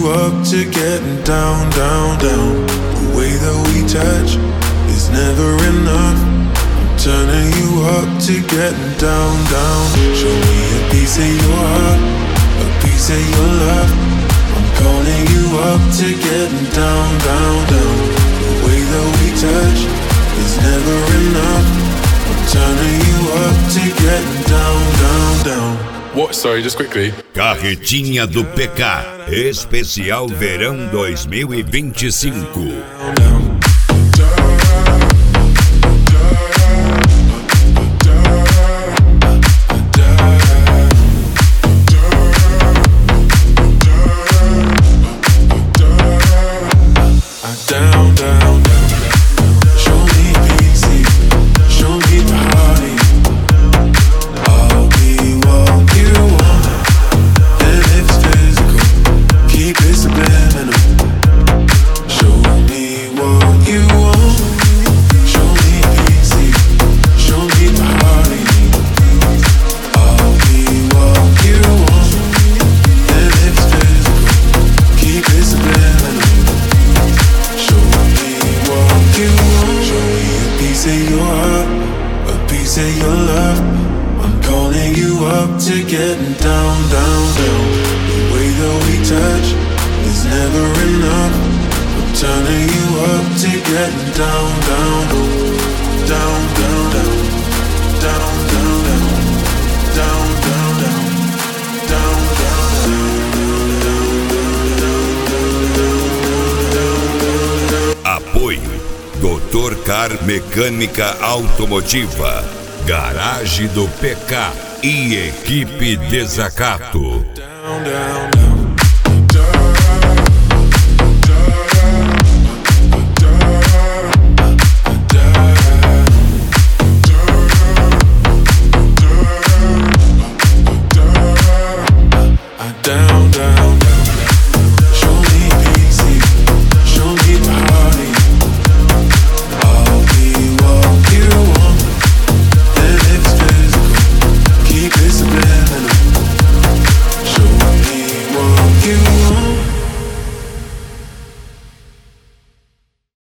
up to getting down, down, down. The way that we touch is never enough. I'm turning you up to getting down, down. Show me a piece of your heart, a piece of your love. I'm calling you up to getting down, down, down. The way that we touch is never enough. I'm turning you up to getting down, down, down. What? Sorry, just quickly. Carretinha do PK, especial verão 2025. Down, down, down. Show me peace, show me party. I'll be what you want, and if it's physical, keep it subliminal. Show me what you want. Show me peace, show me party. I'll be what you want, and if it's physical, keep it subliminal. Show me what you want. Show me a piece of your heart, a piece of your love. I'm calling you up to getting down, down, down. The way that we touch is never enough. I'm turning you up to getting down, down, down, down, down, down, down, down, down, down, down, Apoio Dr. Car Mecânica Automotiva, Garage do PK e Equipe Desacato. down, down, down.